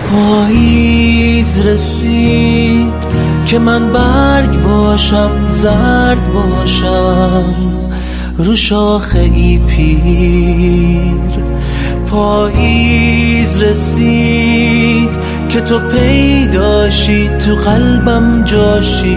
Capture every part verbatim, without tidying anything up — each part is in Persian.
پاییز رسید که من برگ باشم، زرد باشم رو شاخه ای پیر. پاییز رسید که تو پیداشی، تو قلبم جاشی،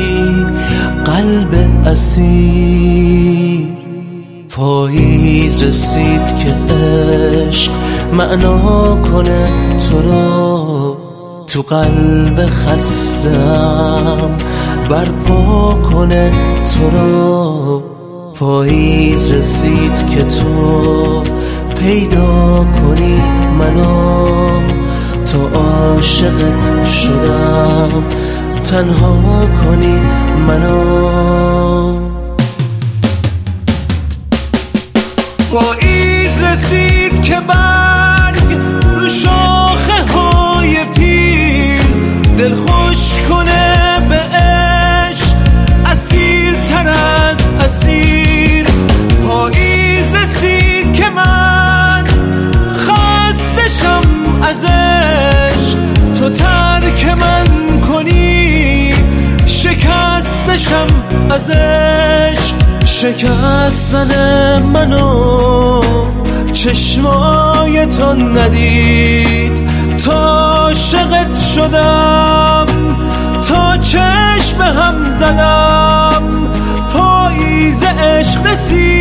قلب اسیر. پاییز رسید که عشق معنا کنه تو رو، تو قلب خستم برپا کنه تو رو. پاییز رسید که تو پیدا کنی منو، تا عاشقت شدم تنها کنی منو. پاییز رسید که برگ رو شاخه های پیر دل خوش کنه به عشق، اسیر تر از اسیر. پاییز رسید که من خستشم از عشق، تو ترک من کنی، شکستشم از عشق. شکستن منو چشمای تو ندید، تا عاشقت شدم، تا چشم هم زدم. پاییز عشق رسید